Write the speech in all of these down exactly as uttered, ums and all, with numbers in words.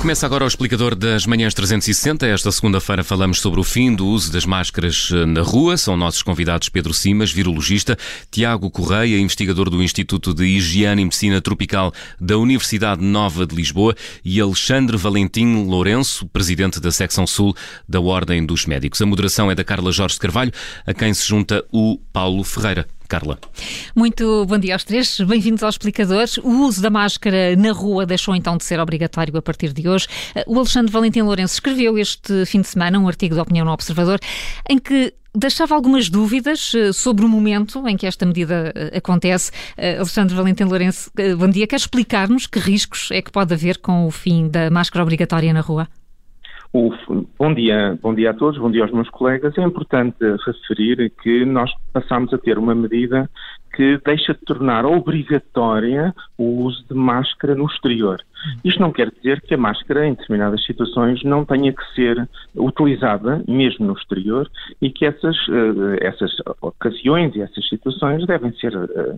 Começa agora o explicador das Manhãs trezentos e sessenta. Esta segunda-feira falamos sobre o fim do uso das máscaras na rua. São nossos convidados Pedro Simas, virologista, Tiago Correia, investigador do Instituto de Higiene e Medicina Tropical da Universidade Nova de Lisboa, e Alexandre Valentim Lourenço, presidente da secção Sul da Ordem dos Médicos. A moderação é da Carla Jorge Carvalho, a quem se junta o Paulo Ferreira. Carla. Muito bom dia aos três, bem-vindos aos explicadores. O uso da máscara na rua deixou então de ser obrigatório a partir de hoje. O Alexandre Valentim Lourenço escreveu este fim de semana um artigo de opinião no Observador em que deixava algumas dúvidas sobre o momento em que esta medida acontece. Alexandre Valentim Lourenço, bom dia. Quer explicar-nos que riscos é que pode haver com o fim da máscara obrigatória na rua? O, bom dia, bom dia a todos, bom dia aos meus colegas. É importante referir que nós passamos a ter uma medida que deixa de tornar obrigatória o uso de máscara no exterior. Isto não quer dizer que a máscara, em determinadas situações, não tenha que ser utilizada, mesmo no exterior, e que essas, essas ocasiões e essas situações devem ser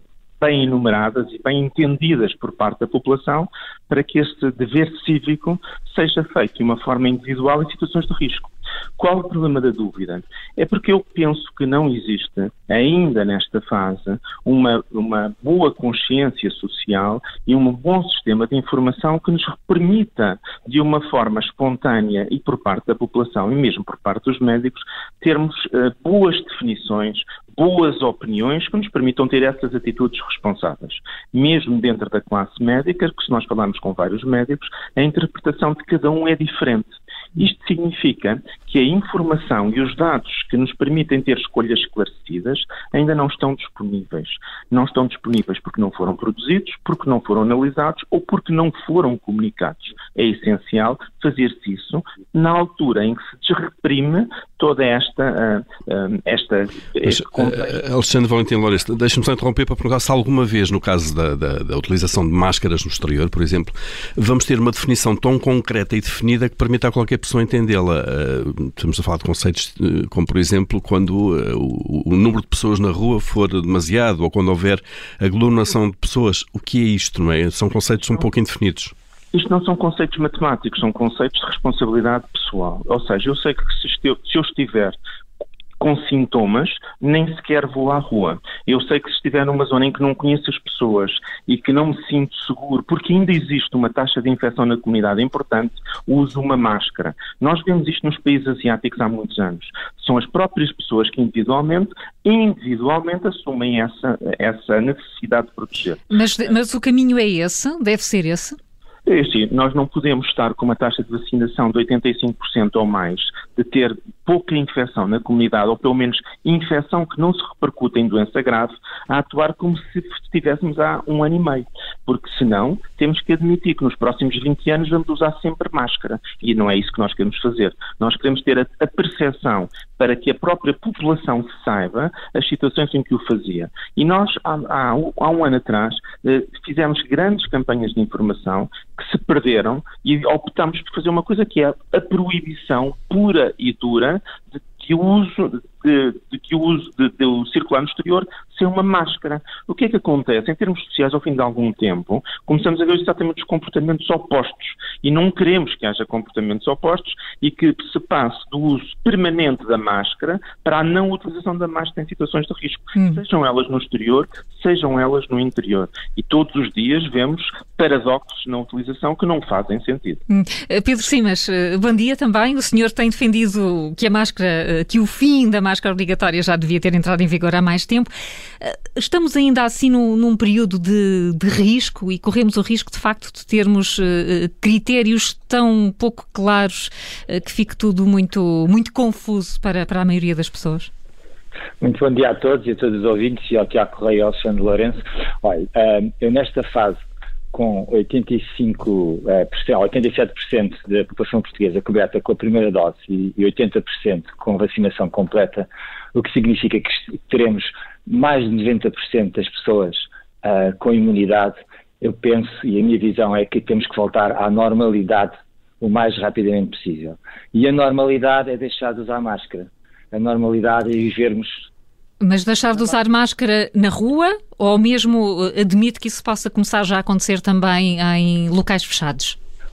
bem enumeradas e bem entendidas por parte da população para que este dever cívico seja feito de uma forma individual em situações de risco. Qual o problema da dúvida? É porque eu penso que não existe, ainda nesta fase, uma, uma boa consciência social e um bom sistema de informação que nos permita, de uma forma espontânea e por parte da população e mesmo por parte dos médicos, termos uh, boas definições, boas opiniões que nos permitam ter essas atitudes responsáveis. Mesmo dentro da classe médica, que se nós falarmos com vários médicos, a interpretação de cada um é diferente. Isto significa que a informação e os dados que nos permitem ter escolhas esclarecidas ainda não estão disponíveis. Não estão disponíveis porque não foram produzidos, porque não foram analisados ou porque não foram comunicados. É essencial fazer-se isso na altura em que se desreprime toda esta... Uh, uh, esta Mas, uh, Alexandre Valentim Lourenço, deixa-me só interromper para perguntar se alguma vez, no caso da, da, da utilização de máscaras no exterior, por exemplo, vamos ter uma definição tão concreta e definida que permita a qualquer pessoa entendê-la. Uh, estamos a falar de conceitos uh, como, por exemplo, quando uh, o, o número de pessoas na rua for demasiado ou quando houver aglomeração de pessoas. O que é isto, não é? São conceitos um pouco indefinidos. Isto não são conceitos matemáticos, são conceitos de responsabilidade pessoal. Ou seja, eu sei que se, este, se eu estiver com sintomas, nem sequer vou à rua. Eu sei que se estiver numa zona em que não conheço as pessoas e que não me sinto seguro, porque ainda existe uma taxa de infecção na comunidade importante, uso uma máscara. Nós vemos isto nos países asiáticos há muitos anos. São as próprias pessoas que individualmente, individualmente assumem essa, essa necessidade de proteger. Mas, mas o caminho é esse? Deve ser esse? É assim, nós não podemos estar com uma taxa de vacinação de oitenta e cinco por cento ou mais, de ter pouca infecção na comunidade, ou pelo menos infecção que não se repercute em doença grave, a atuar como se estivéssemos há um ano e meio. Porque senão temos que admitir que nos próximos vinte anos vamos usar sempre máscara. E não é isso que nós queremos fazer. Nós queremos ter a, a percepção para que a própria população saiba as situações em que o fazia. E nós, há, há, há um ano atrás, eh, fizemos grandes campanhas de informação que se perderam e optámos por fazer uma coisa que é a proibição pura e dura de que o uso de, de que o uso de, de o circular no exterior ser uma máscara. O que é que acontece? Em termos sociais, ao fim de algum tempo, começamos a ver exatamente os comportamentos opostos e não queremos que haja comportamentos opostos e que se passe do uso permanente da máscara para a não utilização da máscara em situações de risco, hum. sejam elas no exterior, sejam elas no interior. E todos os dias vemos paradoxos na utilização que não fazem sentido. Hum. Pedro Simas, bom dia também. O senhor tem defendido que a máscara, que o fim da máscara obrigatória já devia ter entrado em vigor há mais tempo. Estamos ainda assim num, num período de, de risco e corremos o risco, de facto, de termos uh, critérios tão pouco claros uh, que fique tudo muito, muito confuso para, para a maioria das pessoas. Muito bom dia a todos e a todos os ouvintes e ao Tiago Correia e ao Alexandre Lourenço. Olha, uh, eu nesta fase, com oitenta e cinco por cento, oitenta e sete por cento da população portuguesa coberta com a primeira dose e oitenta por cento com vacinação completa, o que significa que teremos mais de noventa por cento das pessoas uh, com imunidade. Eu penso, e a minha visão é que temos que voltar à normalidade o mais rapidamente possível. E a normalidade é deixar de usar máscara. A normalidade é vivermos... Mas deixar de usar máscara na rua ou mesmo admite que isso possa começar já a acontecer também em locais fechados?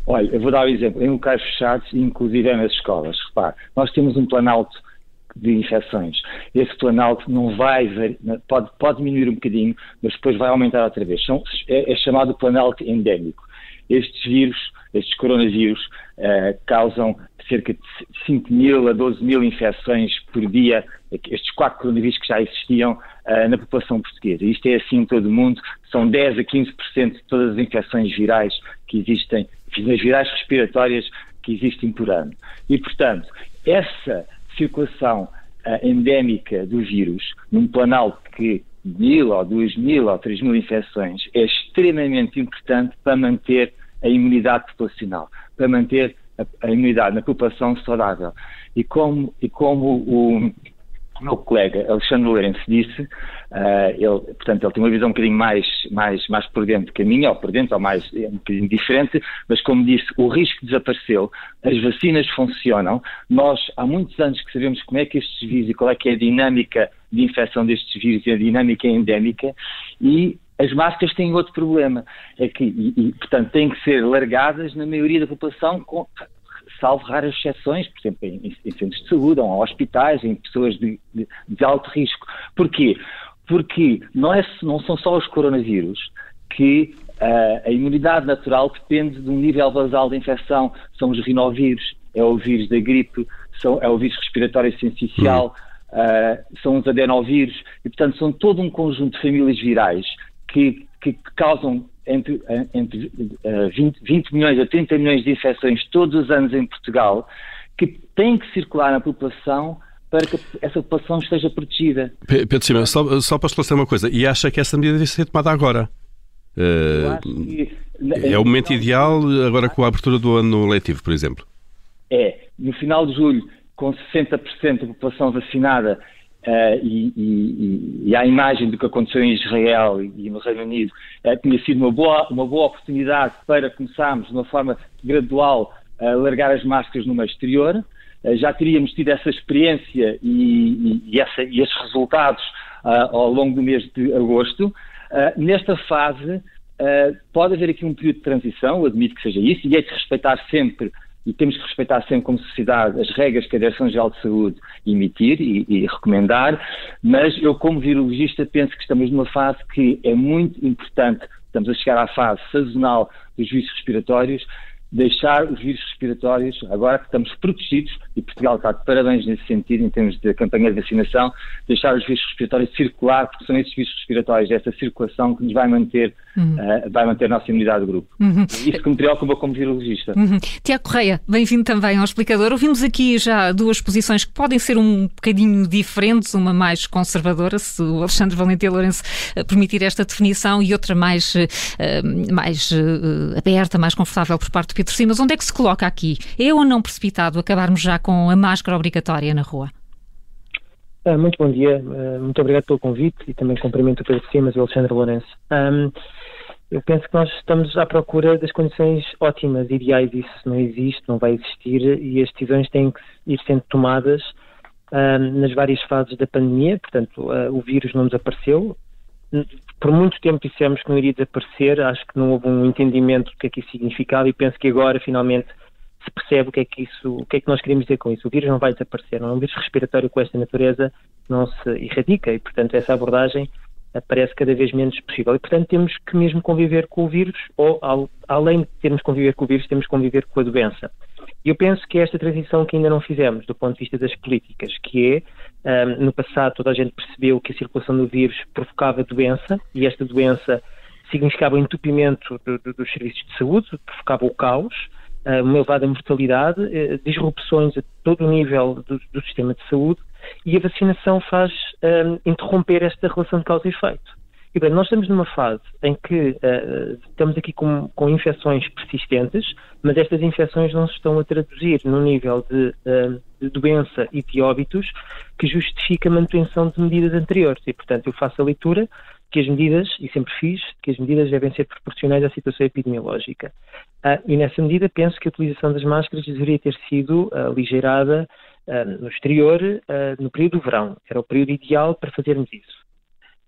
Olha, eu vou dar um exemplo. Em locais fechados, inclusive nas escolas, repare, nós temos um planalto de infecções. Esse planalto não vai, pode, pode diminuir um bocadinho, mas depois vai aumentar outra vez. São, é, é chamado planalto endémico. Estes vírus, estes coronavírus, uh, causam cerca de cinco mil a doze mil infecções por dia, estes quatro coronavírus que já existiam uh, na população portuguesa. Isto é assim em todo o mundo, são dez a quinze por cento de todas as infecções virais que existem, infecções virais respiratórias que existem por ano. E, portanto, essa circulação uh, endémica do vírus, num planalto que mil ou duas mil ou três mil infecções, é extremamente importante para manter a imunidade populacional, para manter a, a imunidade na população saudável. E como, e como o, o meu colega Alexandre Lourenço disse, uh, ele, portanto, ele tem uma visão um bocadinho mais, mais, mais por dentro que a minha, ou por dentro, ou mais um bocadinho diferente, mas como disse, o risco desapareceu, as vacinas funcionam, nós há muitos anos que sabemos como é que estes vírus e qual é que é a dinâmica de infecção destes vírus e a dinâmica endémica, e as máscaras têm outro problema, é que, e, e, portanto, têm que ser largadas na maioria da população, com, salvo raras exceções, por exemplo, em, em centros de saúde, ou em hospitais, em pessoas de, de, de alto risco. Porquê? Porque não, é, não são só os coronavírus que uh, a imunidade natural depende de um nível basal de infecção, são os rinovírus, é o vírus da gripe, são, é o vírus respiratório sincicial, uh, são os adenovírus, e portanto são todo um conjunto de famílias virais que, que causam entre, entre uh, vinte, vinte milhões a trinta milhões de infecções todos os anos em Portugal, que têm que circular na população para que essa população esteja protegida. Pedro Sima, só, só para esclarecer uma coisa, e acha que essa medida deve ser tomada agora? Uh, que, é o momento ideal, agora com a abertura do ano letivo, por exemplo? É, no final de julho, com sessenta por cento da população vacinada, Uh, e, e, e à imagem do que aconteceu em Israel e, e no Reino Unido, uh, tinha sido uma boa, uma boa oportunidade para começarmos de uma forma gradual a largar as máscaras no meio exterior. Uh, já teríamos tido essa experiência e, e, e, essa, e esses resultados uh, ao longo do mês de agosto. Uh, nesta fase, uh, pode haver aqui um período de transição, eu admito que seja isso, e é de respeitar sempre, e temos que respeitar sempre como sociedade as regras que a Direção-Geral de Saúde emitir e, e recomendar, mas eu como virologista penso que estamos numa fase que é muito importante, estamos a chegar à fase sazonal dos vírus respiratórios, deixar os vírus respiratórios, agora que estamos protegidos, e Portugal está de parabéns nesse sentido, em termos de campanha de vacinação, deixar os vírus respiratórios circular, porque são esses vírus respiratórios, essa circulação que nos vai manter, uhum. uh, vai manter a nossa imunidade de grupo. Uhum. Isso que me preocupa como virologista. Uhum. Tiago Correia, bem-vindo também ao Explicador. Ouvimos aqui já duas posições que podem ser um bocadinho diferentes, uma mais conservadora, se o Alexandre Valentim Lourenço permitir esta definição, e outra mais, uh, mais uh, aberta, mais confortável por parte do Pedro Sima. Mas onde é que se coloca aqui? É ou não precipitado acabarmos já com a máscara obrigatória na rua? Ah, muito bom dia, uh, muito obrigado pelo convite e também cumprimento o Pedro Sima e o Alexandre Lourenço. Um, eu penso que nós estamos à procura das condições ótimas, ideais. Isso não existe, não vai existir, e as decisões têm que ir sendo tomadas um, nas várias fases da pandemia. Portanto, uh, o vírus não desapareceu. Por muito tempo dissemos que não iria desaparecer, acho que não houve um entendimento do que é que isso significava, e penso que agora finalmente se percebe o que é que isso, o que é que nós queremos dizer com isso. O vírus não vai desaparecer, não é um vírus respiratório com esta natureza, não se erradica, e portanto essa abordagem parece cada vez menos possível, e portanto temos que mesmo conviver com o vírus, ou ao, além de termos que conviver com o vírus, temos que conviver com a doença. E eu penso que é esta transição que ainda não fizemos do ponto de vista das políticas, que é, um, no passado toda a gente percebeu que a circulação do vírus provocava doença, e esta doença significava o entupimento do, do, dos serviços de saúde, provocava o caos, uma elevada mortalidade, disrupções a todo o nível do, do sistema de saúde, e a vacinação faz um, interromper esta relação de causa e efeito. E bem, nós estamos numa fase em que uh, estamos aqui com, com infecções persistentes, mas estas infecções não se estão a traduzir no nível de, uh, de doença e de óbitos que justifica a manutenção de medidas anteriores. E, portanto, eu faço a leitura que as medidas, e sempre fiz, que as medidas devem ser proporcionais à situação epidemiológica. Uh, e nessa medida penso que a utilização das máscaras deveria ter sido uh, aligeirada uh, no exterior uh, no período do verão. Era o período ideal para fazermos isso.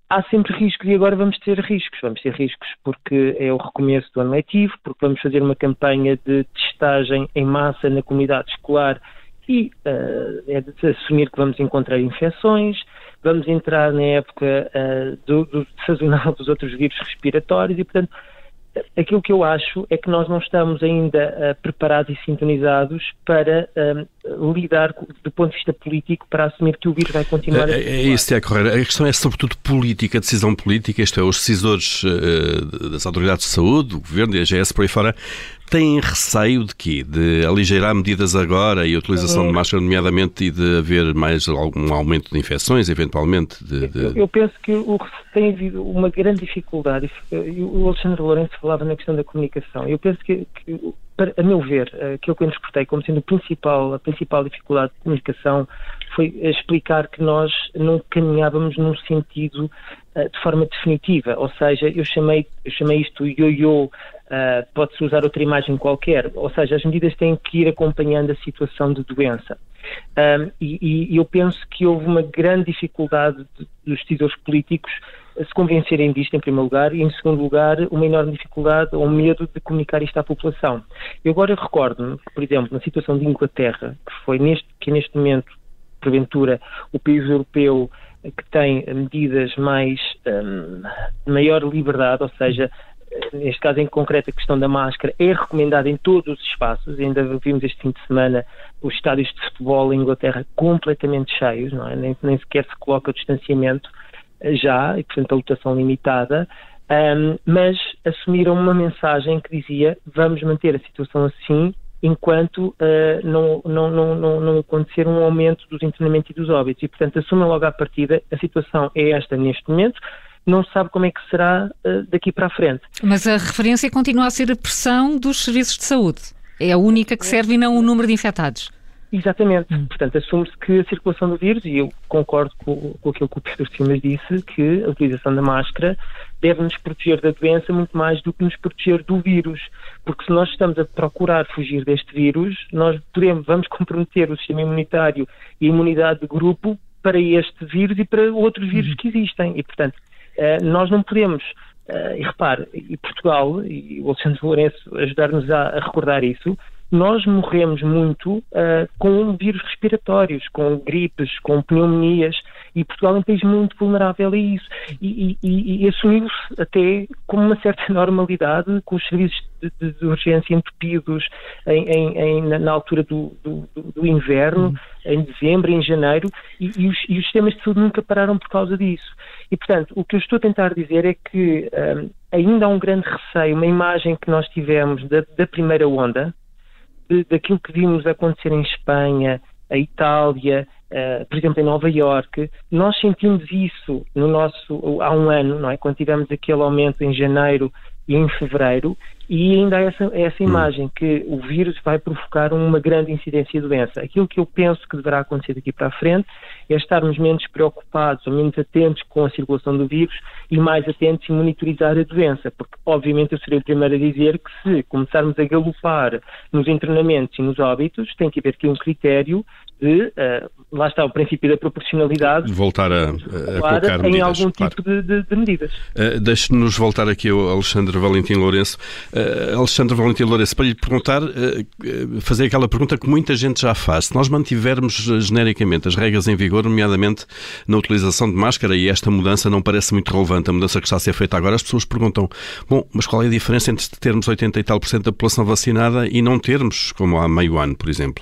há sempre riscos e agora vamos ter riscos. Vamos ter riscos porque é o recomeço do ano letivo, porque vamos fazer uma campanha de testagem em massa na comunidade escolar e uh, é de assumir que vamos encontrar infecções, vamos entrar na época uh, do, do sazonal dos outros vírus respiratórios e, portanto, aquilo que eu acho é que nós não estamos ainda uh, preparados e sintonizados para uh, lidar do ponto de vista político para assumir que o vírus vai continuar é, a... É isso, Tiago Correia. A questão é sobretudo política, decisão política, isto é, os decisores uh, das autoridades de saúde, do Governo e a A G S por aí fora, têm receio de quê? De aligeirar medidas agora e a utilização de máscara, nomeadamente, e de haver mais algum aumento de infecções, eventualmente? De, de... Eu, eu penso que o, tem havido uma grande dificuldade, e o Alexandre Lourenço falava na questão da comunicação. Eu penso que, que para, a meu ver, aquilo que eu interpretei como sendo o principal, a principal dificuldade de comunicação foi explicar que nós não caminhávamos num sentido uh, de forma definitiva, ou seja, eu chamei, eu chamei isto ioiô. Uh, pode-se usar outra imagem qualquer, ou seja, as medidas têm que ir acompanhando a situação de doença. Um, e, e eu penso que houve uma grande dificuldade de, dos decisores políticos a se convencerem disto, em primeiro lugar, e em segundo lugar, uma enorme dificuldade ou medo de comunicar isto à população. Eu agora recordo-me que, por exemplo, na situação de Inglaterra, que foi neste, que neste momento, porventura, o país europeu que tem medidas mais, um, de maior liberdade, ou seja, neste caso em concreto a questão da máscara é recomendada em todos os espaços. Ainda vimos este fim de semana os estádios de futebol em Inglaterra completamente cheios, não é? nem, nem sequer se coloca o distanciamento já, e portanto a lotação limitada, um, mas assumiram uma mensagem que dizia vamos manter a situação assim enquanto uh, não, não, não, não, não acontecer um aumento dos internamentos e dos óbitos, e portanto assumem logo à partida a situação é esta neste momento, não se sabe como é que será uh, daqui para a frente. Mas a referência continua a ser a pressão dos serviços de saúde. É a única que serve e não o número de infectados. Exatamente. Hum. Portanto, assume-se que a circulação do vírus, e eu concordo com, com aquilo que o Pedro Simas disse, que a utilização da máscara deve nos proteger da doença muito mais do que nos proteger do vírus. Porque se nós estamos a procurar fugir deste vírus, nós podemos, vamos comprometer o sistema imunitário e a imunidade de grupo para este vírus e para outros vírus hum. que existem. E, portanto, Uh, nós não podemos, uh, e repare, e Portugal, e o Alexandre Lourenço ajudar-nos a, a recordar isso, nós morremos muito uh, com vírus respiratórios, com gripes, com pneumonias, e Portugal é um país muito vulnerável a isso. E, e, e assumiu-se até com uma certa normalidade, com os serviços de, de, de urgência entupidos em, em, em, na altura do, do, do inverno, uhum. em dezembro, em janeiro, e, e, os, e os sistemas de saúde nunca pararam por causa disso. E, portanto, o que eu estou a tentar dizer é que um, ainda há um grande receio, uma imagem que nós tivemos da, da primeira onda, de, daquilo que vimos acontecer em Espanha, a Itália, uh, por exemplo, em Nova Iorque. Nós sentimos isso no nosso, há um ano, não é? Quando tivemos aquele aumento em janeiro e em fevereiro, e ainda há essa, essa imagem que o vírus vai provocar uma grande incidência de doença. Aquilo que eu penso que deverá acontecer daqui para a frente é estarmos menos preocupados ou menos atentos com a circulação do vírus e mais atentos em monitorizar a doença, porque obviamente eu serei o primeiro a dizer que se começarmos a galopar nos internamentos e nos óbitos, tem que haver aqui um critério de, uh, lá está o princípio da proporcionalidade, voltar a, a colocar em medidas, algum claro. tipo de, de, de medidas. Uh, Deixe-nos voltar aqui ao Alexandre Valentim Lourenço. Uh, Alexandre Valentim Lourenço, para lhe perguntar, uh, fazer aquela pergunta que muita gente já faz. Se nós mantivermos uh, genericamente as regras em vigor, nomeadamente na utilização de máscara, e esta mudança não parece muito relevante, a mudança que está a ser feita agora, as pessoas perguntam, bom, mas qual é a diferença entre termos oitenta e tal por cento da população vacinada e não termos, como há meio ano, por exemplo?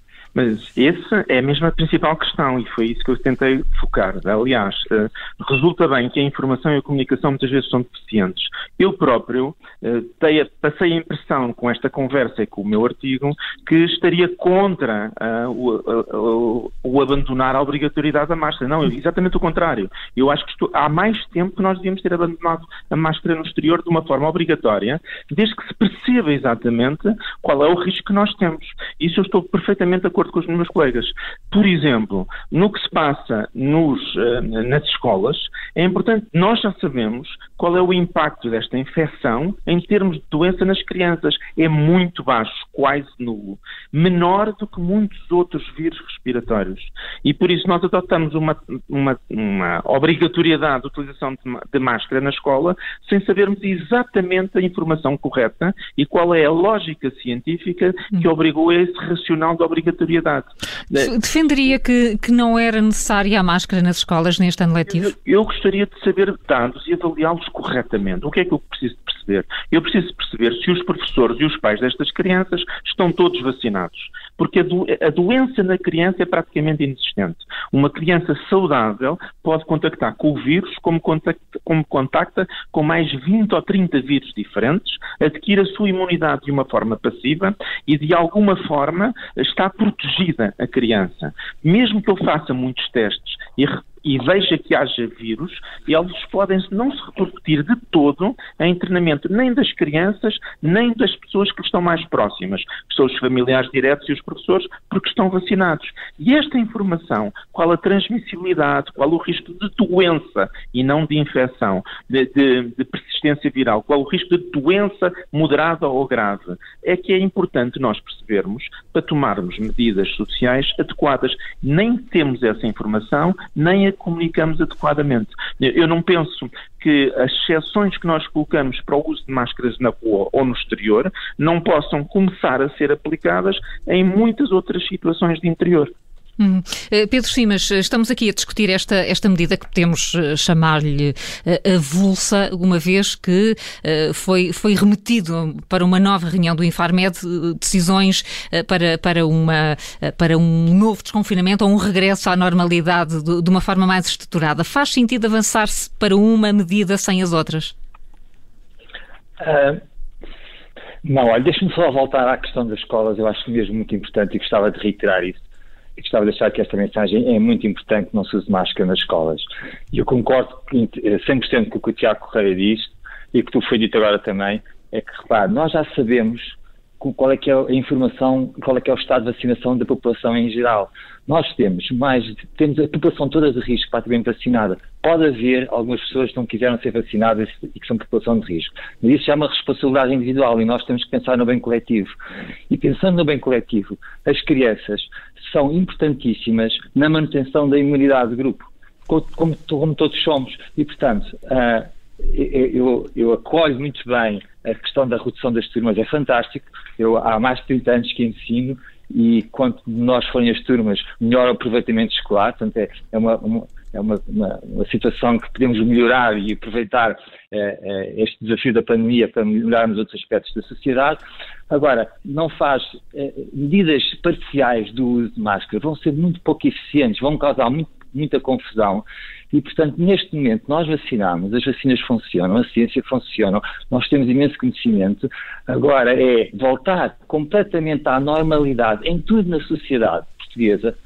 Mas essa é mesmo a principal questão e foi isso que eu tentei focar. Aliás, resulta bem que a informação e a comunicação muitas vezes são deficientes. Eu próprio passei a impressão com esta conversa e com o meu artigo que estaria contra uh, o, o, o abandonar a obrigatoriedade da máscara. Não, exatamente o contrário. Eu acho que isto, há mais tempo que nós devíamos ter abandonado a máscara no exterior de uma forma obrigatória, desde que se perceba exatamente qual é o risco que nós temos. Isso eu estou perfeitamente de acordo com os meus colegas. Por exemplo, no que se passa nos, uh, nas escolas, é importante, nós já sabemos qual é o impacto desta infecção em termos de doença nas crianças. É muito baixo, quase nulo, menor do que muitos outros vírus respiratórios. E por isso nós adotamos uma, uma, uma obrigatoriedade de utilização de, de máscara na escola sem sabermos exatamente a informação correta e qual é a lógica científica que obrigou a esse racional de obrigatoriedade. Defenderia que, que não era necessária a máscara nas escolas neste ano letivo? Eu, eu gostaria de saber dados e avaliá-los corretamente. O que é que eu preciso de perceber? Eu preciso perceber se os professores e os pais destas crianças estão todos vacinados. Porque a, do, a doença na criança é praticamente inexistente. Uma criança saudável pode contactar com o vírus como contacta, como contacta com mais vinte ou trinta vírus diferentes, adquire a sua imunidade de uma forma passiva e de alguma forma está protegida a criança. Mesmo que eu faça muitos testes e e veja que haja vírus, eles podem não se repercutir de todo em treinamento nem das crianças, nem das pessoas que estão mais próximas, que são os familiares diretos e os professores, porque estão vacinados. E esta informação, qual a transmissibilidade, qual o risco de doença e não de infecção, de, de, de persistência viral, qual o risco de doença moderada ou grave, é que é importante nós percebermos para tomarmos medidas sociais adequadas. Nem temos essa informação, nem a comunicamos adequadamente. Eu não penso que as exceções que nós colocamos para o uso de máscaras na rua ou no exterior não possam começar a ser aplicadas em muitas outras situações de interior. Hum. Pedro Simas, estamos aqui a discutir esta, esta medida que podemos chamar-lhe avulsa, uma vez que uh, foi, foi remetido para uma nova reunião do Infarmed decisões uh, para, para, uma, uh, para um novo desconfinamento ou um regresso à normalidade de, de uma forma mais estruturada. Faz sentido avançar-se para uma medida sem as outras? Uh, não, olha, deixe-me só voltar à questão das escolas. Eu acho mesmo muito importante e gostava de reiterar isso. E gostava de deixar que esta mensagem é muito importante, que não se use máscara nas escolas. E eu concordo cem por cento com o que o Tiago Correia diz e que tu foi dito agora também, é que, repare, nós já sabemos qual é que é a informação, qual é que é o estado de vacinação da população em geral. Nós temos mais, temos a população toda de risco praticamente vacinada. Pode haver algumas pessoas que não quiseram ser vacinadas e que são população de risco. Mas isso já é uma responsabilidade individual e nós temos que pensar no bem coletivo. E pensando no bem coletivo, as crianças são importantíssimas na manutenção da imunidade do grupo, como, como todos somos. E, portanto, uh, eu, eu acolho muito bem a questão da redução das turmas, é fantástico. Eu há mais de trinta anos que ensino e quanto nós forem as turmas, melhor o aproveitamento escolar. Portanto, é, é, uma, uma, é uma, uma, uma situação que podemos melhorar e aproveitar é, é, este desafio da pandemia para melhorarmos outros aspectos da sociedade. Agora, não faz é, medidas parciais do uso de máscara, vão ser muito pouco eficientes, vão causar muito, muita confusão. E, portanto, neste momento nós vacinamos, as vacinas funcionam, a ciência funciona, nós temos imenso conhecimento. Agora é voltar completamente à normalidade em tudo na sociedade portuguesa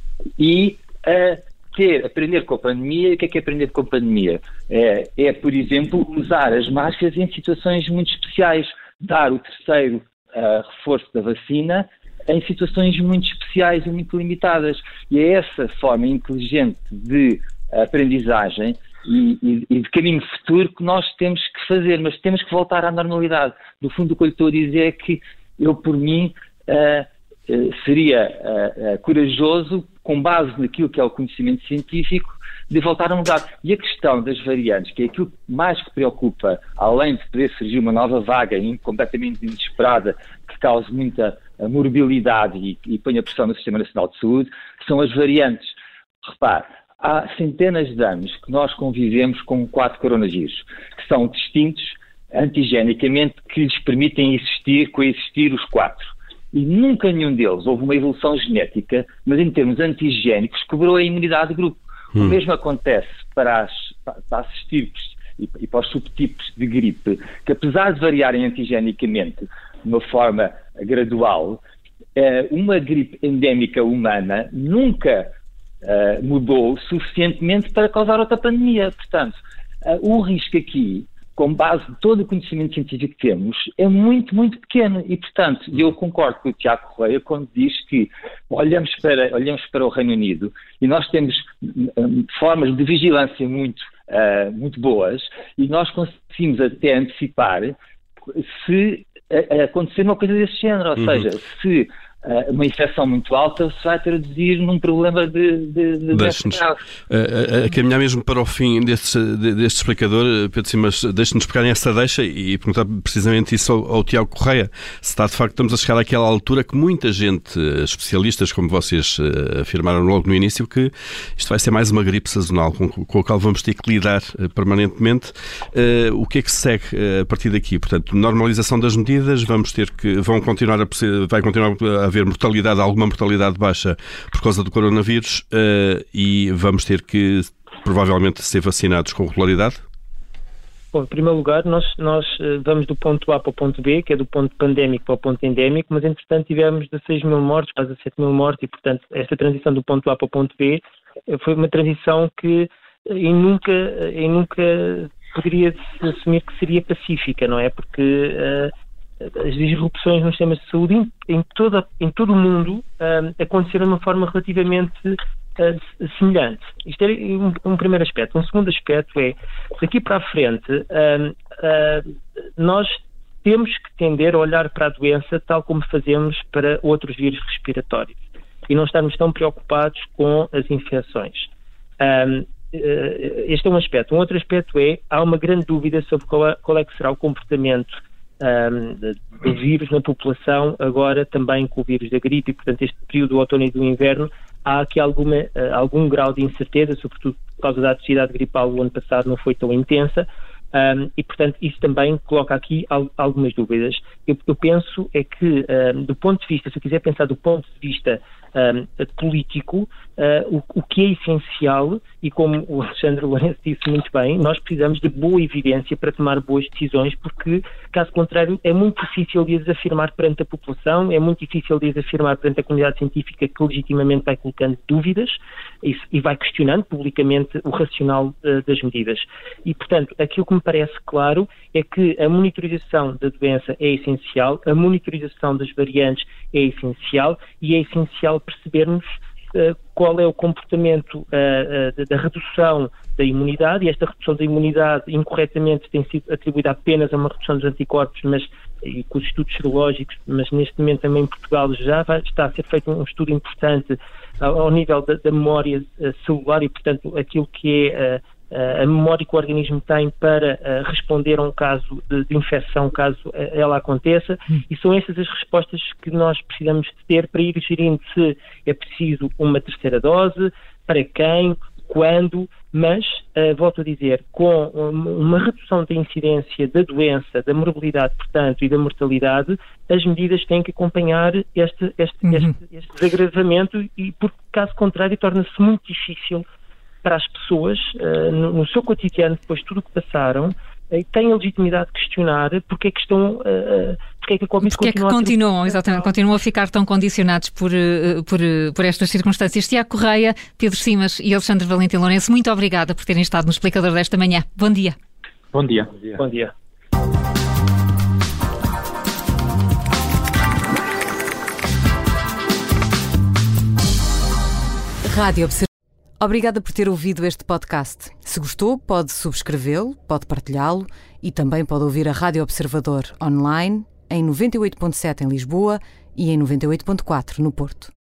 e a ter, aprender com a pandemia. E o que é que é aprender com a pandemia? É, é, por exemplo, usar as máscaras em situações muito especiais, dar o terceiro uh, reforço da vacina em situações muito especiais e muito limitadas. E é essa forma inteligente de aprendizagem e, e, e de caminho futuro que nós temos que fazer, mas temos que voltar à normalidade. No fundo, o que eu lhe estou a dizer é que eu, por mim, uh, uh, seria uh, uh, corajoso, com base naquilo que é o conhecimento científico, de voltar a mudar. E a questão das variantes, que é aquilo mais que preocupa, além de poder surgir uma nova vaga completamente inesperada, que cause muita morbilidade e, e ponha pressão no Sistema Nacional de Saúde, são as variantes. Repare, há centenas de anos que nós convivemos com quatro coronavírus, que são distintos antigenicamente, que lhes permitem existir, coexistir os quatro. E nunca nenhum deles houve uma evolução genética, mas em termos antigénicos quebrou a imunidade do grupo. Hum. O mesmo acontece para as, para as estirpes e, e para os subtipos de gripe, que apesar de variarem antigenicamente de uma forma gradual, uma gripe endémica humana nunca Uh, mudou suficientemente para causar outra pandemia. Portanto, uh, o risco aqui, com base em todo o conhecimento científico que temos, é muito, muito pequeno. E, portanto, eu concordo com o Tiago Correia quando diz que olhamos para, olhamos para o Reino Unido e nós temos um, formas de vigilância muito uh, muito boas, e nós conseguimos até antecipar se uh, acontecer uma coisa desse género, ou uhum. seja, se uh, uma infecção muito alta se vai traduzir num problema de, de, de deixe-nos a, a, a caminhar mesmo para o fim deste, deste explicador, Pedro Simas, deixe-nos pegar nessa deixa e perguntar precisamente isso ao, ao Tiago Correia, se está de facto estamos a chegar àquela altura que muita gente, especialistas como vocês afirmaram logo no início, que isto vai ser mais uma gripe sazonal com, com a qual vamos ter que lidar permanentemente. Uh, o que é que se segue uh, a partir daqui? Portanto, normalização das medidas, vamos ter que, vão continuar a, vai continuar a haver mortalidade, alguma mortalidade baixa por causa do coronavírus uh, e vamos ter que provavelmente ser vacinados com regularidade? Bom, em primeiro lugar, nós, nós vamos do ponto A para o ponto B, que é do ponto pandémico para o ponto endémico, mas entretanto tivemos dezasseis mil mortes, quase sete mil mortes, e portanto esta transição do ponto A para o ponto B foi uma transição que em nunca, em nunca poderia assumir que seria pacífica, não é? Porque uh, as disrupções nos sistemas de saúde em, em, toda, em todo o mundo uh, aconteceram de uma forma relativamente uh, semelhante. Isto é um, um primeiro aspecto. Um segundo aspecto é, daqui para a frente, uh, uh, nós temos que tender a olhar para a doença tal como fazemos para outros vírus respiratórios e não estarmos tão preocupados com as infecções. Um, este é um aspecto. Um outro aspecto é, há uma grande dúvida sobre qual é, qual é que será o comportamento Um, do vírus na população, agora também com o vírus da gripe, e portanto este período do outono e do inverno há aqui alguma, uh, algum grau de incerteza, sobretudo por causa da atividade gripal do ano passado não foi tão intensa, um, e portanto isso também coloca aqui al- algumas dúvidas. Eu, eu penso é que um, do ponto de vista, se eu quiser pensar do ponto de vista um, político, uh, o, o que é essencial, e como o Alexandre Lourenço disse muito bem, nós precisamos de boa evidência para tomar boas decisões, porque caso contrário é muito difícil de as afirmar perante a população, é muito difícil de as afirmar perante a comunidade científica que legitimamente vai colocando dúvidas e, e vai questionando publicamente o racional uh, das medidas. E portanto aquilo que me parece claro é que a monitorização da doença é essencial, a monitorização das variantes é essencial e é essencial percebermos uh, qual é o comportamento uh, uh, da redução da imunidade, e esta redução da imunidade incorretamente tem sido atribuída apenas a uma redução dos anticorpos, mas e com os estudos serológicos, mas neste momento também em Portugal já vai, está a ser feito um estudo importante ao, ao nível da, da memória uh, celular e, portanto, aquilo que é uh, a memória que o organismo tem para uh, responder a um caso de, de infecção, caso uh, ela aconteça, hum. e são essas as respostas que nós precisamos de ter para ir gerindo se é preciso uma terceira dose, para quem, quando, mas, uh, volto a dizer, com uma redução da incidência da doença, da morbilidade, portanto, e da mortalidade, as medidas têm que acompanhar este, este, uhum. este, este desagravamento, e, por caso contrário, torna-se muito difícil para as pessoas, uh, no, no seu cotidiano, depois de tudo o que passaram, uh, têm a legitimidade de questionar porque é que estão, uh, porque é que a Covid porque continua é que continuam, a ter... exatamente, continuam a ficar tão condicionados por, uh, por, uh, por estas circunstâncias. Tiago Correia, Pedro Simas e Alexandre Valentim Lourenço, muito obrigada por terem estado no explicador desta manhã. Bom dia. Bom dia. Bom dia. Bom dia. Rádio Observador. Obrigada por ter ouvido este podcast. Se gostou, pode subscrevê-lo, pode partilhá-lo e também pode ouvir a Rádio Observador online em noventa e oito ponto sete em Lisboa e em noventa e oito ponto quatro no Porto.